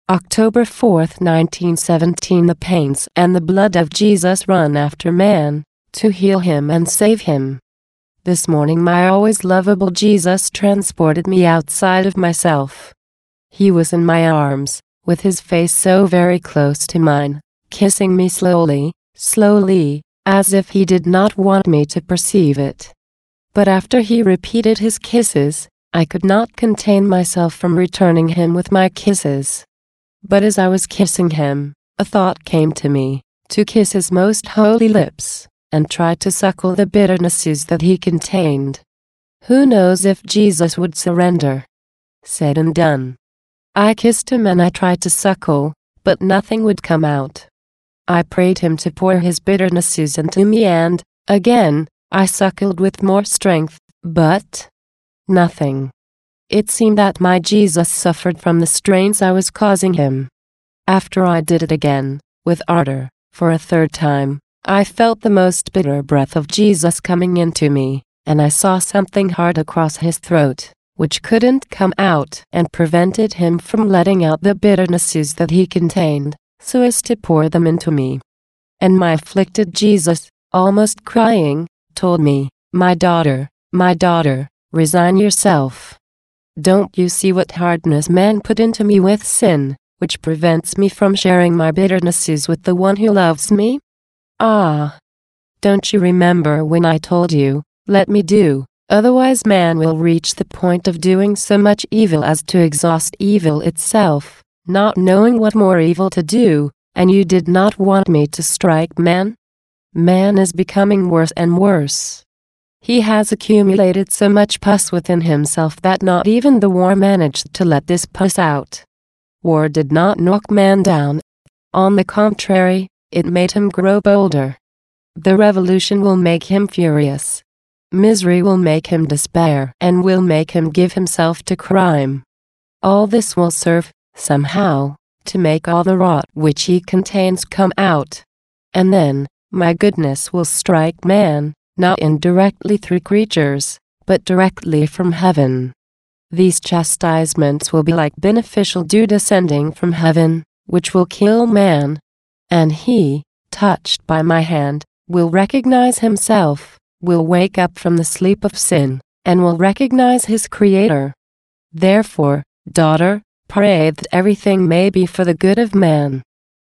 October 4, 1917. The pains and the blood of Jesus run after man, to heal him and save him. This morning my always lovable Jesus transported me outside of myself. He was in my arms, with his face so very close to mine, kissing me slowly, slowly, as if he did not want me to perceive it. But after he repeated his kisses, I could not contain myself from returning him with my kisses. But as I was kissing him, a thought came to me, to kiss his most holy lips, and try to suckle the bitternesses that he contained. Who knows if Jesus would surrender? Said and done. I kissed him and I tried to suckle, but nothing would come out. I prayed him to pour his bitternesses into me and, again, I suckled with more strength, but nothing. It seemed that my Jesus suffered from the strains I was causing him. After I did it again, with ardor, for a third time, I felt the most bitter breath of Jesus coming into me, and I saw something hard across his throat, which couldn't come out and prevented him from letting out the bitternesses that he contained, so as to pour them into me. And my afflicted Jesus, almost crying, told me, my daughter, resign yourself. Don't you see what hardness man put into me with sin, which prevents me from sharing my bitternesses with the one who loves me? Ah! Don't you remember when I told you, let me do, otherwise man will reach the point of doing so much evil as to exhaust evil itself, not knowing what more evil to do, and you did not want me to strike man? Man is becoming worse and worse. He has accumulated so much pus within himself that not even the war managed to let this pus out. War did not knock man down. On the contrary, it made him grow bolder. The revolution will make him furious. Misery will make him despair and will make him give himself to crime. All this will serve, somehow, to make all the rot which he contains come out. And then, my goodness will strike man, not indirectly through creatures, but directly from heaven. These chastisements will be like beneficial dew descending from heaven, which will kill man. And he, touched by my hand, will recognize himself, will wake up from the sleep of sin, and will recognize his Creator. Therefore, daughter, pray that everything may be for the good of man.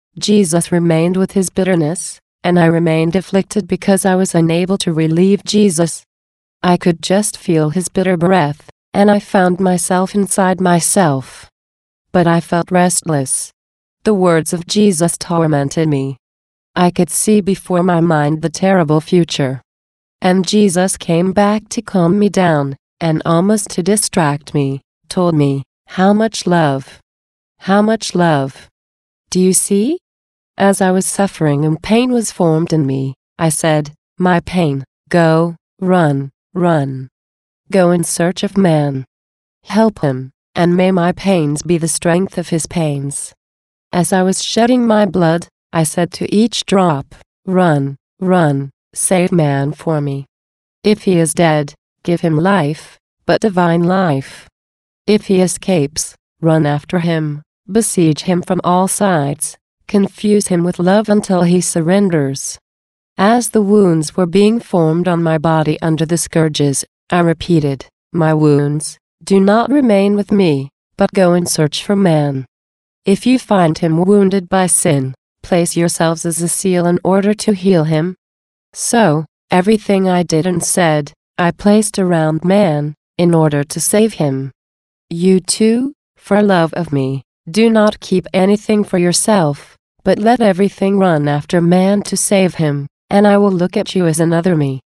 Jesus remained with his bitterness, and I remained afflicted because I was unable to relieve Jesus. I could just feel his bitter breath, and I found myself inside myself. But I felt restless. The words of Jesus tormented me. I could see before my mind the terrible future. And Jesus came back to calm me down, and almost to distract me, told me, how much love. How much love. Do you see? As I was suffering and pain was formed in me, I said, my pain, go, run, run. Go in search of man. Help him, and may my pains be the strength of his pains. As I was shedding my blood, I said to each drop, run, run, save man for me. If he is dead, give him life, but divine life. If he escapes, run after him, besiege him from all sides. Confuse him with love until he surrenders. As the wounds were being formed on my body under the scourges, I repeated, my wounds, do not remain with me, but go and search for man. If you find him wounded by sin, place yourselves as a seal in order to heal him. So, everything I did and said, I placed around man, in order to save him. You too, for love of me, do not keep anything for yourself, but let everything run after man to save him, and I will look at you as another me.